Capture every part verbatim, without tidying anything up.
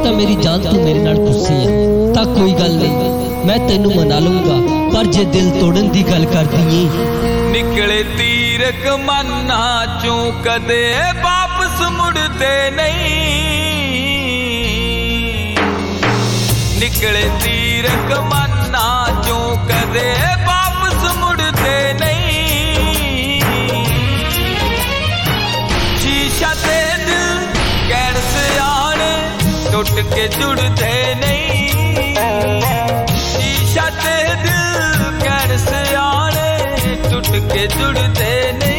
पता मेरी जान तू मेरे नाल गुस्से है तां कोई गल नहीं, मैं तेनू मना लूंगा, पर जे दिल तोड़न दी गल करदी है निकले तीर कमाना चों कदे वापस मुड़दे नहीं। निकले तीर कमाना चों कदे वापस मुड़दे नहीं। शीशा ते दिल कैन से आने टुट के जुड़दे नहीं। शीशा ते दिल कैन से आने टुट के जुड़ते नहीं।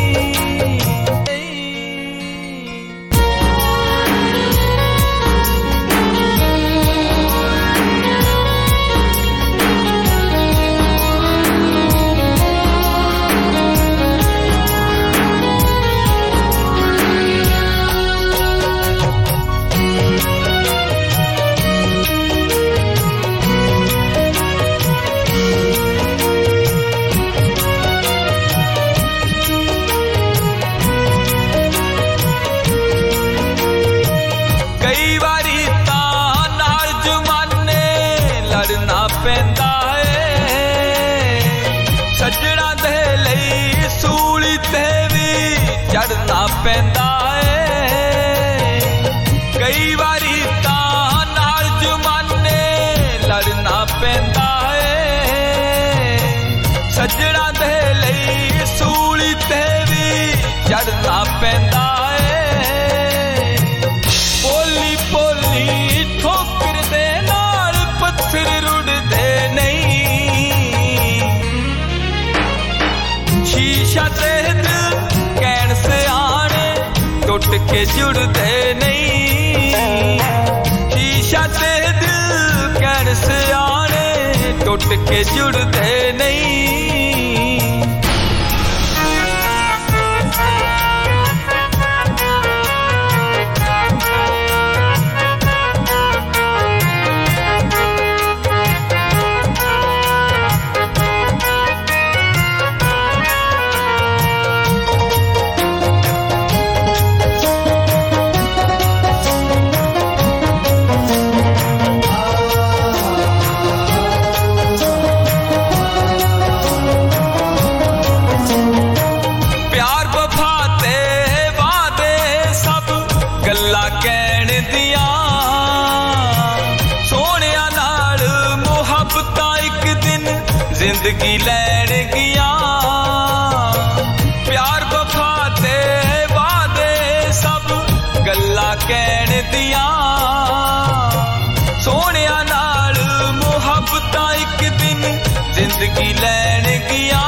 पैंदा है सजड़ा दे लई सूली ते भी चढ़ना पैंदा है। कई बारी तां नाल जमाने लड़ना पैंदा है। सजड़ा दे लई सूली ते भी चढ़ना पैंदा है। पोली पोली ठोकर दे नाल पत्थर शीशा ते दिल कैन से आने टुट के जुड़ते नहीं। शीशा ते दिल कैन से आने टुट के जुड़ते नहीं। कहण दिया सोनिया नाल मुहब्बतां एक दिन जिंदगी लैण गिया। प्यार वफा ते वादे सब गल्लां कहण दिया। सोनिया नाल मुहब्बतां एक दिन जिंदगी लैण गिया।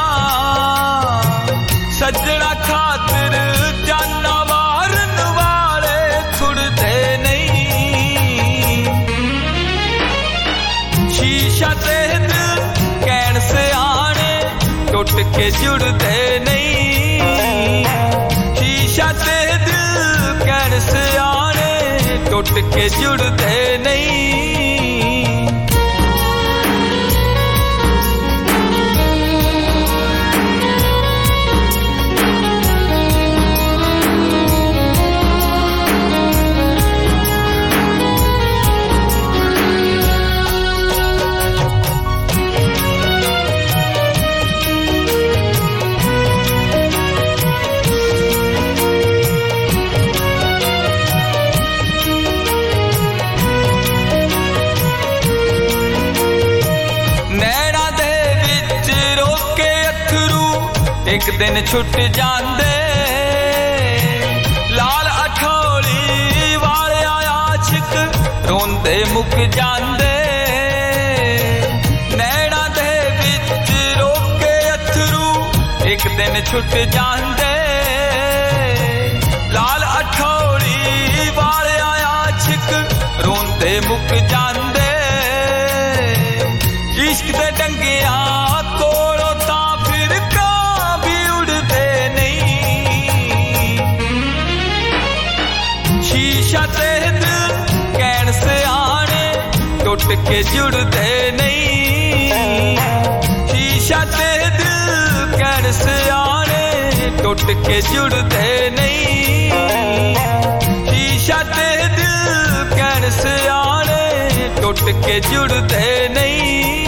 सजना खातिर जाना मारन वाले छुड़ते नहीं। शीशा ते दिल कैन से आने टुट के जुड़ते नहीं। शीशा ते दिल कैन से आने टुट के जुड़ते नहीं। एक दिन छुट जांदे लाल अठोली वाले आशिक रोंदे मुक जांदे। नैना दे विच रोके अथरू एक दिन छुट जांदे। लाल अठोली वाले आशिक रोंदे मुक जांदे। इश्क दे डंगिया कोलों तां फिर शीशा ते दिल कैन से आने टुट के जुड़ते नहीं। शीशा ते दिल कैन से आने टुट के जुड़ते नहीं। शीशा ते दिल कैन से टुट के जुड़ते नहीं।